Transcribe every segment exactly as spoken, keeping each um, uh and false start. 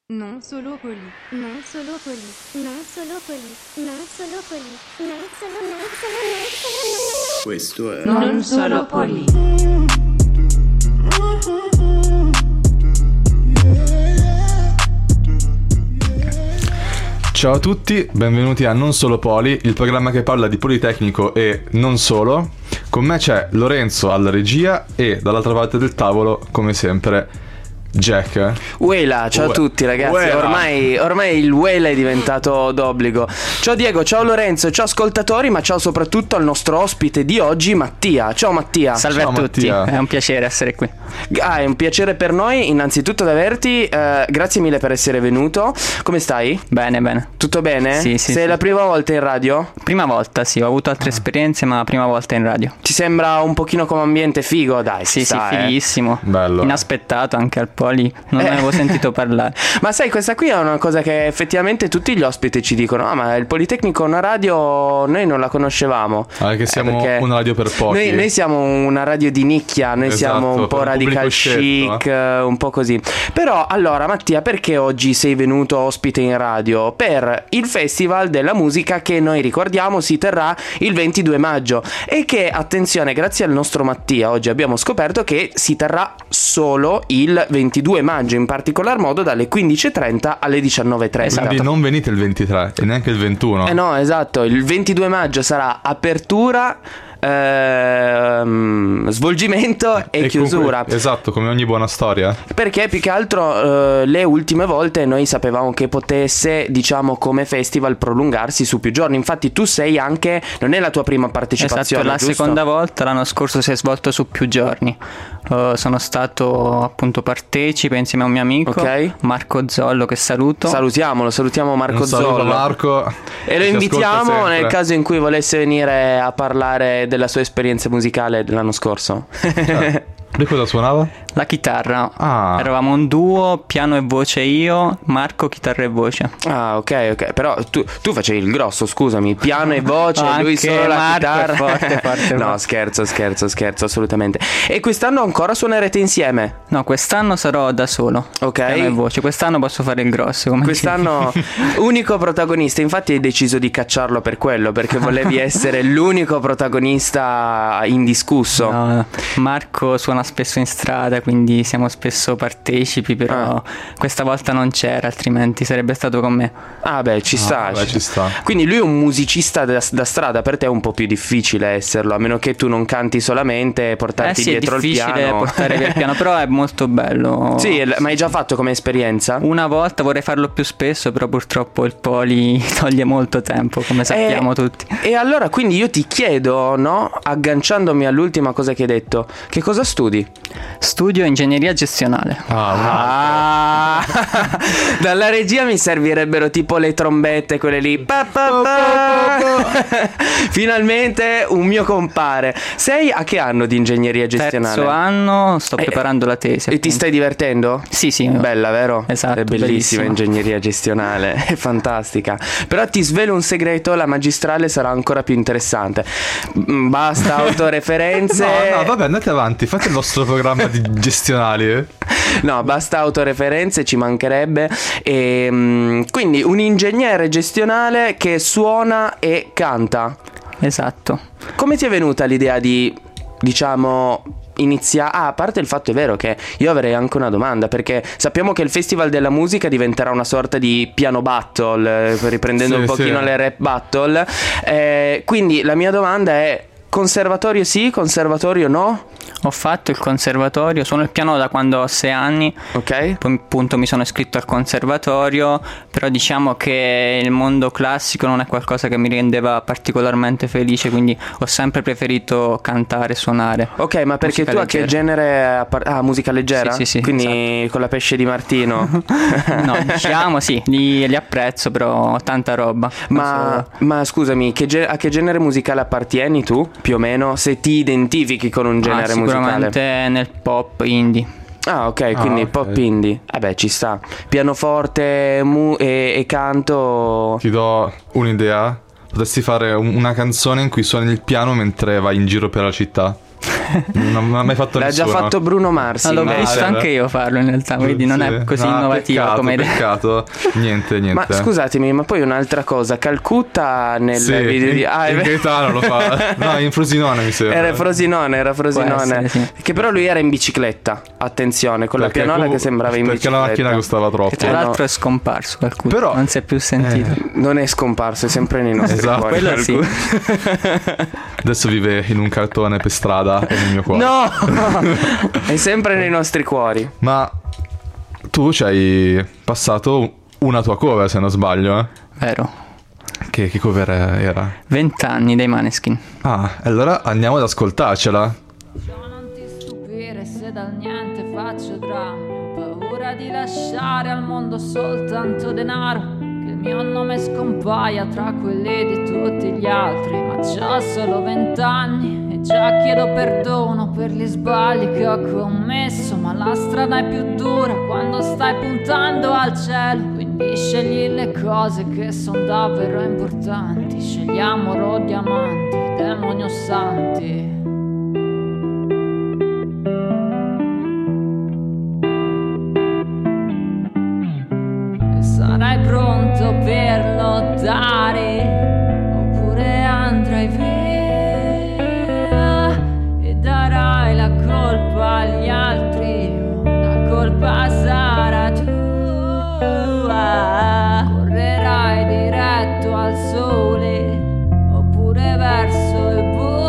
Non solo poli. Non solo poli. Non solo poli. Non solo poli. Non solo non solo non solo. Questo è Non solo poli. Ciao a tutti, benvenuti a Non Solo Poli, il programma che parla di Politecnico e non solo. Con me c'è Lorenzo alla regia e dall'altra parte del tavolo, come sempre, Jack. Uela, ciao Ue- a tutti ragazzi. Uela. Ormai, ormai il Uela è diventato d'obbligo. Ciao Diego, ciao Lorenzo, ciao ascoltatori, ma ciao soprattutto al nostro ospite di oggi, Mattia. Ciao Mattia. Salve Ciao, a tutti, Mattia. è un piacere essere qui. Ah, è un piacere per noi innanzitutto ad averti. eh, Grazie mille per essere venuto. Come stai? Bene, bene. Tutto bene? Sì, sì, Sei sì. la prima volta in radio? Prima volta, sì, ho avuto altre esperienze, ma prima volta in radio. Ti sembra un pochino come ambiente figo? Dai, Sì, ci sì, sta, eh. fighissimo. Bello. Inaspettato anche al Poli, non ne Eh. avevo sentito parlare. Ma sai, questa qui è una cosa che effettivamente tutti gli ospiti ci dicono. Ah, ma il Politecnico è una radio, noi non la conoscevamo. Ah, che siamo Eh, perché una radio per pochi. Noi, noi siamo una radio di nicchia, noi Esatto, siamo un po' per un radical pubblico chic, scelto, eh, un po' così. Però allora Mattia, perché oggi sei venuto ospite in radio? Per il Festival della Musica che noi ricordiamo si terrà il ventidue maggio e che, attenzione, grazie al nostro Mattia oggi abbiamo scoperto che si terrà solo il ventidue maggio, in particolar modo dalle quindici e trenta alle diciannove e trenta. Quindi non venite il ventitré e neanche il ventuno. Eh no, esatto, il ventidue maggio sarà apertura, ehm, svolgimento e, chiusura. comunque- esatto, come ogni buona storia. Perché più che altro eh, le ultime volte noi sapevamo che potesse, diciamo, come festival prolungarsi su più giorni. Infatti tu sei anche, non è la tua prima partecipazione, Esatto, la giusto? seconda volta, l'anno scorso si è svolto su più giorni. Uh, sono stato appunto partecipe insieme a un mio amico, Ok. Marco Zollo, che saluto. Salutiamolo, salutiamo Marco Un saluto Zollo. a Marco. E lo ci invitiamo ascolta nel sempre. caso in cui volesse venire a parlare della sua esperienza musicale dell'anno scorso. Lui cosa suonava? La chitarra. Ah. Eravamo un duo, piano e voce io, Marco chitarra e voce. Ah, ok, ok. Però tu, tu facevi il grosso, scusami. Piano e voce, Anche lui solo la Marco è chitarra. forte, forte, no, forte. scherzo, scherzo, scherzo, assolutamente. E quest'anno ancora suonerete insieme? No, quest'anno sarò da solo. Ok. Piano e voce. Quest'anno posso fare il grosso. Come Quest'anno unico protagonista. Infatti hai deciso di cacciarlo per quello, perché volevi essere l'unico protagonista indiscusso. No, Marco suona spesso in strada, quindi siamo spesso partecipi, però Ah. questa volta non c'era, altrimenti sarebbe stato con me. Ah beh, ci sta, vabbè, ci sta. Quindi lui è un musicista da, da strada. Per te è un po' più difficile esserlo, a meno che tu non canti solamente, Eh portarti sì, è dietro il difficile piano. portare via il piano, però è molto bello. Sì, ma hai già fatto come esperienza? Una volta, vorrei farlo più spesso, però purtroppo il Poli toglie molto tempo, come sappiamo Eh, tutti. E allora quindi io ti chiedo, no, agganciandomi all'ultima cosa che hai detto, che cosa studi? Studio ingegneria gestionale. Ah, una... Ah, dalla regia mi servirebbero tipo le trombette, quelle lì. Pa, pa, pa. Finalmente un mio compare. Sei a che anno di ingegneria gestionale? Terzo anno, sto Eh, preparando la tesi. E ti appunto. stai divertendo? Sì, sì. Bella, vero? Esatto, È bellissima bellissimo. ingegneria gestionale, è fantastica. Però ti svelo un segreto, la magistrale sarà ancora più interessante. Mm, Basta autoreferenze. No, no, vabbè, andate avanti, fate il vostro programma di gestionali. eh. No, basta autoreferenze, ci mancherebbe. E, mm, quindi un ingegnere gestionale che suona e canta. Esatto. Come ti è venuta l'idea di, diciamo, iniziare? Ah, a parte il fatto, è vero che io avrei anche una domanda, perché sappiamo che il Festival della Musica diventerà una sorta di piano battle, eh, riprendendo Sì, un pochino sì. le rap battle. Eh, quindi la mia domanda è: conservatorio sì, conservatorio no? Ho fatto il conservatorio, suono il piano da quando ho sei anni. Ok. Poi appunto mi sono iscritto al conservatorio, però diciamo che il mondo classico non è qualcosa che mi rendeva particolarmente felice, quindi ho sempre preferito cantare e suonare. Ok, ma perché Musica tu a che leggera. genere appar- Ah, musica leggera? Sì, sì, sì, Quindi con la pesce di Martino. No, diciamo sì, li, li apprezzo, però tanta roba. Ma, ma scusami, che ge- a che genere musicale appartieni tu, più o meno? Se ti identifichi con un genere Ah, musicale? sicuramente nel pop indie. Ah, ok, quindi Ah, ok. pop indie. Vabbè, ci sta. Pianoforte mu- e-, e canto. Ti do un'idea. Potresti fare un- una canzone in cui suoni il piano mentre vai in giro per la città. Non mi ha mai fatto L'ha nessuno. già fatto Bruno Mars. Ma l'ho invece. visto Ah, anche vero? io farlo in realtà, quindi non è Sì. così No, innovativa peccato, come idea. Peccato, niente, niente. Ma scusatemi, ma poi un'altra cosa, Calcutta nel Sì, video di... in, Ah, è in vero. Gaetano lo fa. No, in Frosinone mi sembra. Era Frosinone, era Frosinone. essere, sì. Che però lui era in bicicletta. Attenzione, con Perché la pianola comu- che sembrava in perché bicicletta. la macchina costava troppo. Che tra Eh, no. l'altro è scomparso qualcuno, Però- non si è più sentito. Eh. Non è scomparso, è sempre nei nostri Esatto. cuori. Quello sì. Adesso vive in un cartone per strada e nel mio cuore. No! È sempre nei nostri cuori. Ma tu ci hai passato una tua cover, se non sbaglio, eh? Vero. Che, che cover era? Vent'anni dei Maneskin. Ah, allora andiamo ad ascoltarcela. Ciò non ti stupire se dal niente faccio drammi. Ho paura di lasciare al mondo soltanto denaro, che il mio nome scompaia tra quelli di tutti gli altri. Ma c'ho solo vent'anni e già chiedo perdono per gli sbagli che ho commesso. Ma la strada è più dura quando stai puntando al cielo, quindi scegli le cose che sono davvero importanti. Scegli amore o diamanti, demoni o santi. Sarai pronto per lottare, oppure andrai via e darai la colpa agli altri, o la colpa sarà tua. Correrai diretto al sole, oppure verso il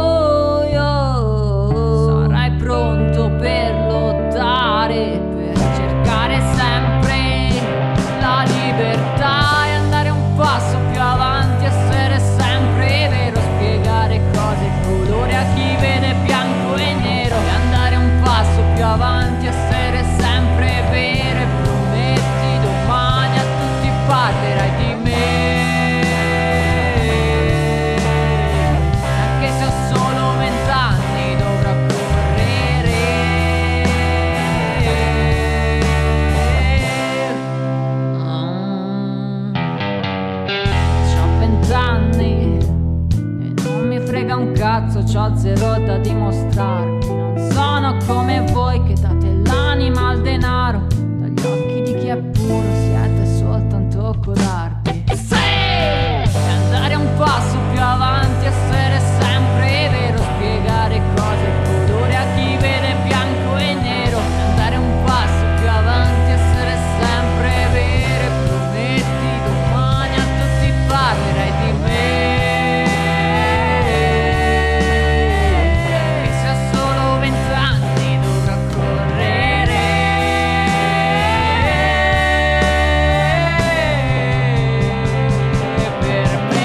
buio. Sarai pronto per lottare, per cercare sempre la libertà e andare un passo più avanti, essere sempre vero, spiegare cose e colore a chi vede bianco e nero, e andare un passo più avanti, essere sempre vero, e prometti domani a tutti parlerai di me, anche se ho solo vent'anni dovrò correre. C'ho vent'anni e non mi frega un cazzo, c'ho zero da dimostrarvi. Non sono come voi che date l'anima al denaro, dagli occhi di chi è puro siete soltanto codardi. Sì! E andare un passo più avanti, essere sempre vero, spiegare cose e colore a chi vede bianco e nero, e andare un passo più avanti, essere sempre vero, e prometti domani a tutti parlerai di me, e se ho solo vent'anni dovrò correre per me.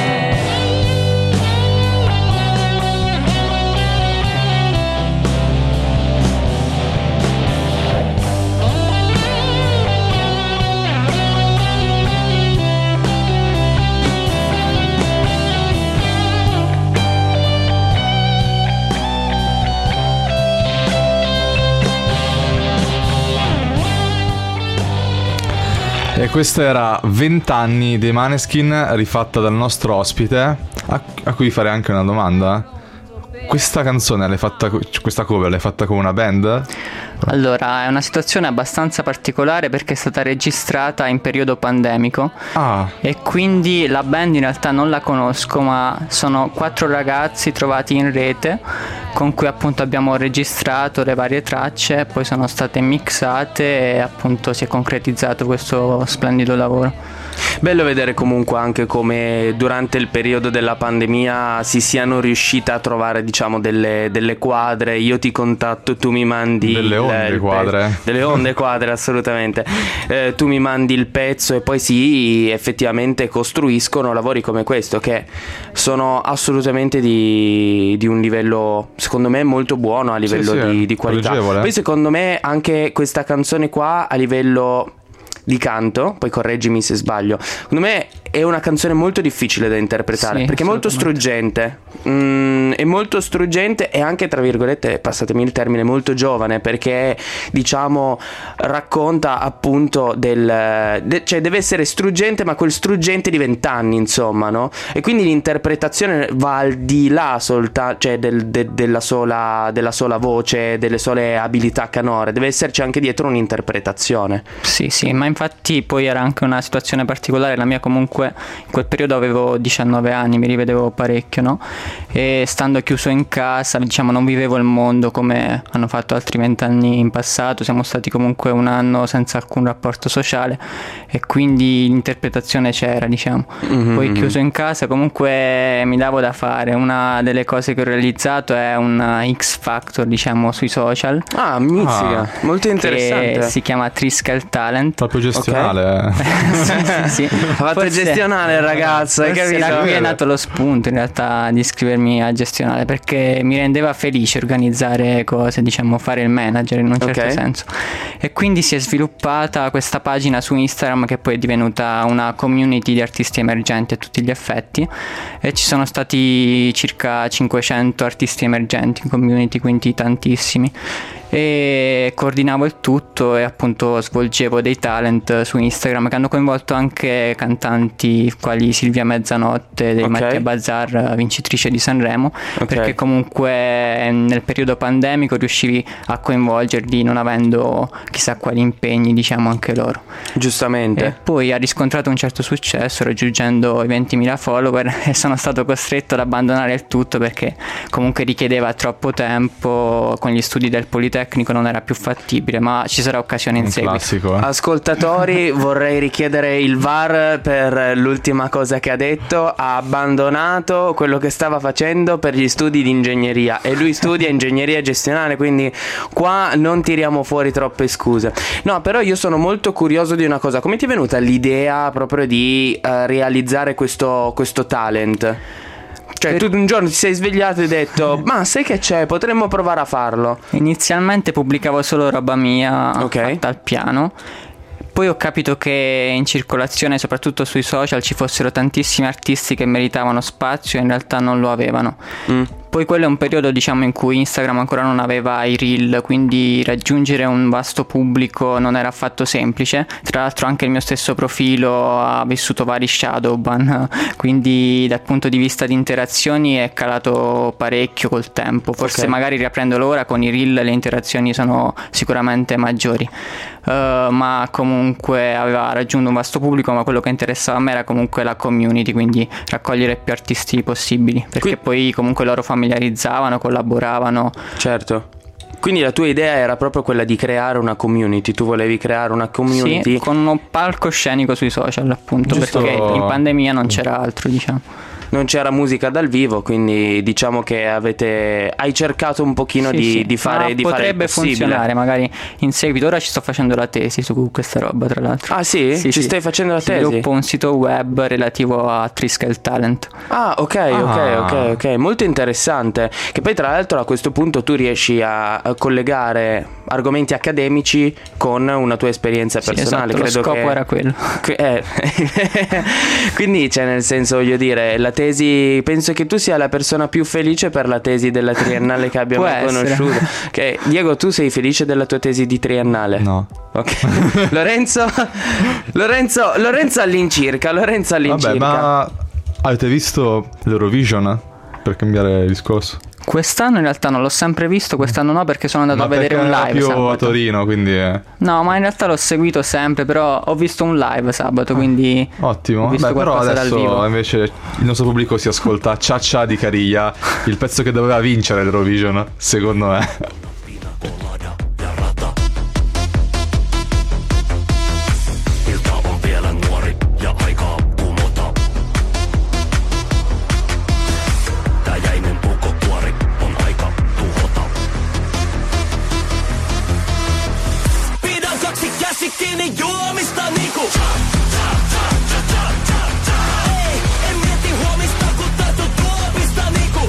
E questa era vent'anni dei Maneskin, rifatta dal nostro ospite, a, a cui farei anche una domanda. Questa canzone l'hai fatta, co- questa cover l'hai fatta con una band? Allora, è una situazione abbastanza particolare perché è stata registrata in periodo pandemico Ah, e quindi la band in realtà non la conosco, ma sono quattro ragazzi trovati in rete con cui appunto abbiamo registrato le varie tracce, poi sono state mixate e appunto si è concretizzato questo splendido lavoro. Bello vedere comunque anche come durante il periodo della pandemia si siano riuscite a trovare, diciamo, delle, delle quadre. Io ti contatto, tu mi mandi Delle il- onde il quadre. pezzo. Delle onde quadre, assolutamente. Eh, tu mi mandi il pezzo e poi sì, effettivamente costruiscono lavori come questo che sono assolutamente di, di un livello, secondo me, molto buono a livello sì, di, di qualità. pregevole. Poi secondo me anche questa canzone qua a livello di canto, poi correggimi se sbaglio, secondo me è una canzone molto difficile da interpretare, Sì, perché è molto struggente. Mm, è molto struggente e anche, tra virgolette, passatemi il termine, molto giovane, perché diciamo racconta appunto del de, cioè deve essere struggente, ma quel struggente di vent'anni, insomma, no? E quindi l'interpretazione va al di là solta, cioè del, de, della sola della sola voce, delle sole abilità canore, deve esserci anche dietro un'interpretazione. Sì, sì, ma infatti poi era anche una situazione particolare, la mia comunque in quel periodo avevo diciannove anni, mi rivedevo parecchio, no? E stando chiuso in casa, diciamo, non vivevo il mondo come hanno fatto altri vent'anni in passato, siamo stati comunque un anno senza alcun rapporto sociale e quindi l'interpretazione c'era, diciamo. Mm-hmm. Poi chiuso in casa comunque mi davo da fare, una delle cose che ho realizzato è una X Factor, diciamo, sui social. Ah, mizzica, Ah. molto interessante. Che si chiama Triskel Talent. Proprio gestionale. sì, sì, sì. Ha fatto Forse- gestionale il ragazzo, hai Forse capito? da qui è nato lo spunto in realtà di iscrivermi a gestionale, perché mi rendeva felice organizzare cose, diciamo fare il manager in un certo Ok. senso, e quindi si è sviluppata questa pagina su Instagram che poi è divenuta una community di artisti emergenti a tutti gli effetti, e ci sono stati circa cinquecento artisti emergenti in community, quindi tantissimi, e coordinavo il tutto e appunto svolgevo dei talent su Instagram che hanno coinvolto anche cantanti quali Silvia Mezzanotte dei Ok. Mattia Bazar, vincitrice di Sanremo, Ok. perché comunque nel periodo pandemico riuscivi a coinvolgerli non avendo chissà quali impegni, diciamo, anche loro. Giustamente. E poi ha riscontrato un certo successo raggiungendo i ventimila follower e sono stato costretto ad abbandonare il tutto perché comunque richiedeva troppo tempo, con gli studi del Politecnico non era più fattibile, ma ci sarà occasione in Un seguito. classico. eh. Ascoltatori, vorrei richiedere il V A R per l'ultima cosa che ha detto. Ha abbandonato quello che stava facendo per gli studi di ingegneria, e lui studia ingegneria gestionale, quindi qua non tiriamo fuori troppe scuse. No, però io sono molto curioso di una cosa: come ti è venuta l'idea proprio di eh, realizzare questo, questo talent? Cioè, tu un giorno ti sei svegliato e hai detto ma sai che c'è, potremmo provare a farlo. Inizialmente pubblicavo solo roba mia Ok. fatta al piano. Poi ho capito che in circolazione, soprattutto sui social, ci fossero tantissimi artisti che meritavano spazio e in realtà non lo avevano. Mm. Poi quello è un periodo, diciamo, in cui Instagram ancora non aveva i reel, quindi raggiungere un vasto pubblico non era affatto semplice. Tra l'altro anche il mio stesso profilo ha vissuto vari shadowban, quindi dal punto di vista di interazioni è calato parecchio col tempo. Forse Ok. magari riaprendolo ora con i reel le interazioni sono sicuramente maggiori. Uh, ma comunque aveva raggiunto un vasto pubblico, ma quello che interessava a me era comunque la community, quindi raccogliere più artisti possibili, perché Qui- poi comunque loro familiarizzavano, collaboravano. Certo. Quindi la tua idea era proprio quella di creare una community. Tu volevi creare una community. Sì, con uno palcoscenico sui social, appunto. Giusto. Perché in pandemia non c'era altro, diciamo. Non c'era musica dal vivo, quindi diciamo che avete hai cercato un pochino Sì, di, sì. di fare Ma di fare il potrebbe possibile. funzionare magari in seguito. Ora ci sto facendo la tesi su questa roba, tra l'altro. Ah sì? Ci stai facendo la tesi? Sviluppo un sito web relativo a Triskel Talent. Ah, ok, ok, Ah. ok, ok, molto interessante. Che poi tra l'altro a questo punto tu riesci a, a collegare argomenti accademici con una tua esperienza Sì, personale. esatto, lo Credo scopo che... era quello. Que- eh. Quindi cioè nel senso, voglio dire, la tesi, penso che tu sia la persona più felice per la tesi della triennale che abbiamo Può essere. conosciuto. Ok, Diego, tu sei felice della tua tesi di triennale? No. Ok. Lorenzo Lorenzo Lorenzo all'incirca Lorenzo all'incirca. Vabbè, ma avete visto l'Eurovision? Per cambiare discorso. Quest'anno in realtà non l'ho sempre visto, quest'anno no, perché sono andato Ma a vedere perché un era live più a sabato. Torino, quindi eh. No, ma in realtà l'ho seguito sempre, però ho visto un live sabato, quindi Ottimo. ho visto Beh, però qualcosa dal adesso vivo. invece il nostro pubblico si ascolta Cia Cia di Cariglia, il pezzo che doveva vincere l'Eurovision, secondo me. Pidän kaksi käsi kiinni juomista niinku. Ei, en mieti huomista kun tartu tuopista niinku.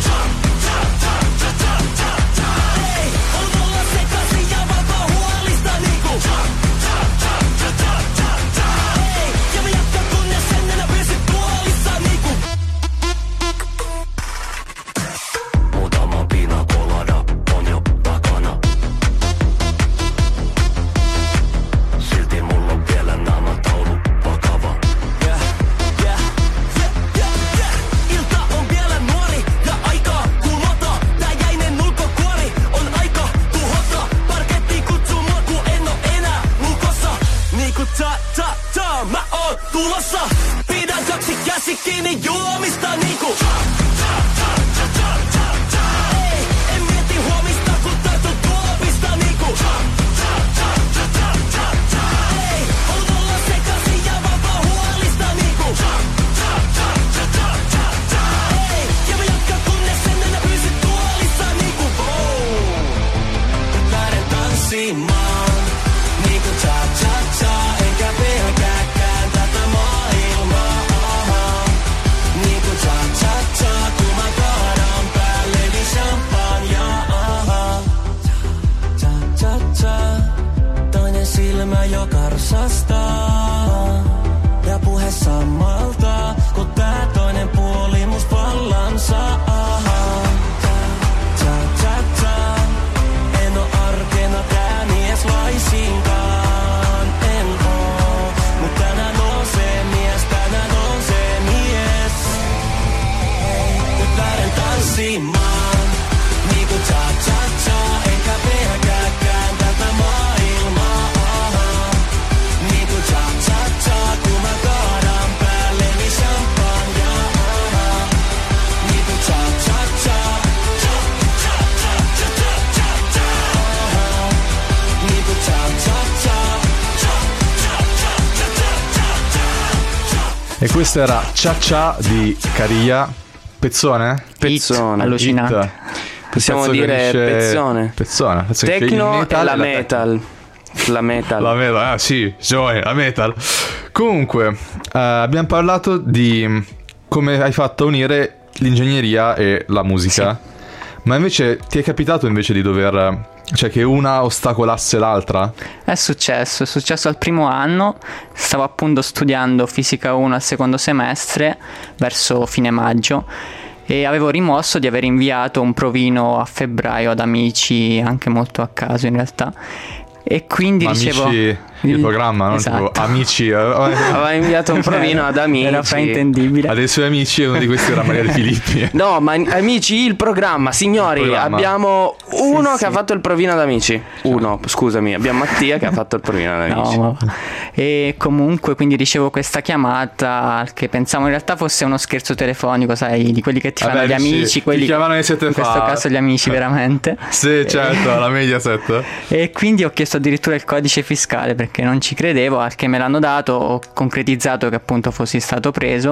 Ei, on olla sekaisin ja vapaa huolista niinku. Ei, ja mä jatkan kunnes en enää pysy tuo. ta ta ta, mä oon tulossa. Pidän kaksi käsi kiinni juomista niinku. Ei, en mieti huomista kun tartun tuopista niinku. Ei, on olla sekaisin ja vapaa huolista niinku. Ei, ja mä jatkan kunnes en enää pysy tuolissa niinku. Nyt lähden tanssimaan niinku cha cha cha, enkä pelkääkään tätä maailmaa. Niinku cha cha cha, kun mä kaadan päälleni champagnea. Cha cha cha, toinen silmä jo karsastaa ja puhe sammaltaa, kun tää toinen puoli must vallan saa. Cha cha cha, en oo arkena tää mies laisinkaan, en oo. Mut tänään on se mies, tänään on se mies. Nyt lähden tanssimaan niinku cha cha cha, enkä pelkääkään tätä maailmaa. Niinku cha cha cha, kun mä kaadan päälleni champagnea. Niinku cha cha cha, cha cha cha cha cha cha cha. Niinku cha cha cha, cha cha cha cha cha cha cha. E questo era Cia Cia di Caria. Pezzone? Pezzone. allucinante. Hit. Possiamo Pezzo che dire unisce- pezzone. Pezzone. Pezzo che unisce il Tecno e metal la e tec- metal. La metal. La metal, ah sì, Joey, la metal. Comunque, eh, abbiamo parlato di come hai fatto a unire l'ingegneria e la musica. Ma invece ti è capitato invece di dover, cioè che una ostacolasse l'altra? È successo, è successo al primo anno, stavo appunto studiando fisica uno al secondo semestre, verso fine maggio, e avevo rimosso di aver inviato un provino a febbraio ad amici, anche molto a caso in realtà. E quindi Ma dicevo... amici, il programma, non Esatto. tipo amici. eh, eh, Aveva inviato un provino ad amici. Era fraintendibile. Ha dei suoi amici e uno di questi era Maria De Filippi. No, ma amici, il programma, signori, Il programma. abbiamo uno Sì, che sì. ha fatto il provino ad amici. Uno, scusami, abbiamo Mattia che ha fatto il provino ad amici. No, ma... E comunque quindi ricevo questa chiamata che pensavo in realtà fosse uno scherzo telefonico, sai, di quelli che ti fanno Vabbè, gli dici, amici, ti quelli chiamano e siete in fa- questo caso gli amici veramente. Sì, certo, la Mediaset. E quindi ho chiesto addirittura il codice fiscale perché non ci credevo, al che me l'hanno dato, ho concretizzato che appunto fossi stato preso,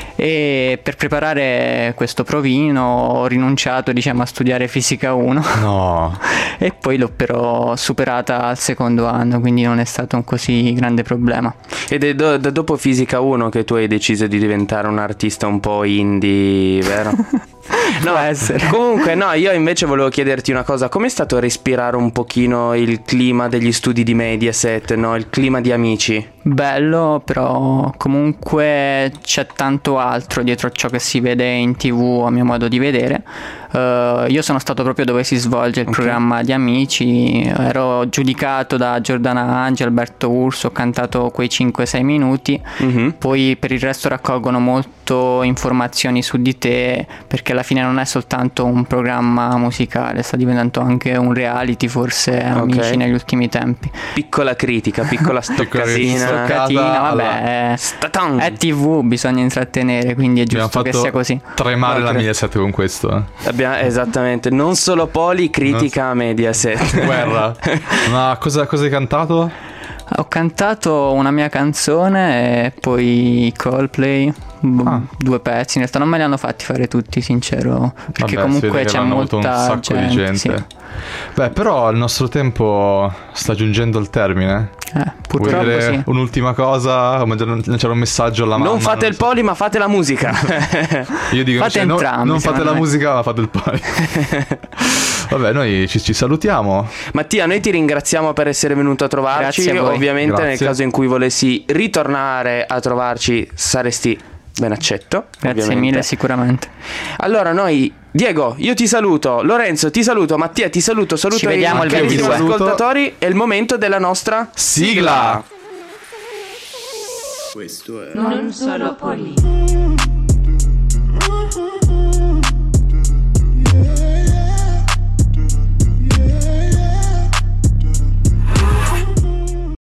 e per preparare questo provino ho rinunciato, diciamo, a studiare fisica uno. No. E poi l'ho però superata al secondo anno, quindi non è stato un così grande problema. Ed è do- da dopo fisica uno che tu hai deciso di diventare un artista un po' indie, vero? Può essere. Comunque no, io invece volevo chiederti una cosa. Com'è stato respirare un pochino il clima degli studi di Mediaset, no? Il clima di amici? Bello, però comunque c'è tanto altro dietro a ciò che si vede in tv, a mio modo di vedere. Uh, io sono stato proprio dove si svolge il Ok. programma di Amici, ero giudicato da Giordana Angi, Alberto Urso, ho cantato quei cinque sei minuti, Mhm. poi per il resto raccolgono molto informazioni su di te, perché alla fine non è soltanto un programma musicale, sta diventando anche un reality forse, Amici, Ok. negli ultimi tempi. Piccola critica, piccola stoccatina. Stoccatina, alla- vabbè, Statam. è tv, bisogna intrattenere, quindi è Abbiamo giusto che fatto sia così. tremare No, la cre- Mediaset con questo. eh. Abbiamo- esattamente, non solo Poli critica Mediaset. Guerra. Ma cosa, cosa hai cantato? Ho cantato una mia canzone e poi Coldplay, b- Ah. due pezzi, in realtà non me li hanno fatti fare tutti, sincero, perché Vabbè, si comunque vede che c'è l'hanno avuto molta un sacco gente, di gente. sì. Beh, però il nostro tempo sta giungendo al termine. Eh, Vuoi purtroppo dire sì. un'ultima cosa? Vuoi lanciare un messaggio alla mamma? Non fate il so. Poli, ma fate la musica. Io dico Fate cioè, no- entrambi, non fate secondo la me. musica, ma fate il poli. Vabbè, noi ci, ci salutiamo. Mattia, noi ti ringraziamo per essere venuto a trovarci. Grazie a voi. Ovviamente Grazie. nel caso in cui volessi ritornare a trovarci saresti ben accetto. Grazie ovviamente. mille, sicuramente. Allora noi, Diego, io ti saluto, Lorenzo ti saluto, Mattia ti saluto, saluto Ci vediamo i il carissimi ventidue. ascoltatori. È il momento della nostra Sigla! Non solo poli.